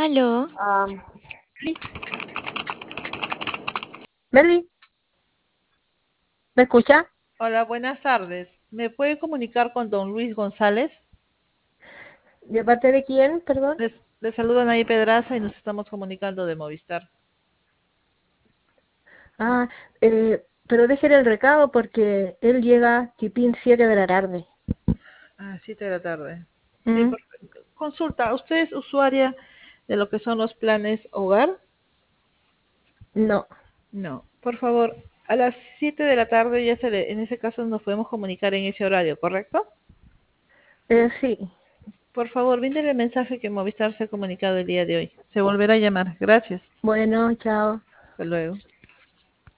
Aló, Ah, Merly, ¿me escucha? Hola, buenas tardes. ¿Me puede comunicar con don Luis González? ¿De parte de quién, perdón? Le saluda Nay Pedraza y nos estamos comunicando de Movistar. Ah, pero déjele el recado porque él llega tipín 7 de la tarde. Ah, 7 de la tarde. Sí, ¿Mm? consulta, ¿usted es usuaria de lo que son los planes hogar? No, No. Por favor, a las 7 de la tarde en ese caso nos podemos comunicar en ese horario, ¿correcto? sí. Por favor, brindele el mensaje que Movistar se ha comunicado el día de hoy. Se volverá a llamar. Gracias. Bueno, chao. Hasta luego.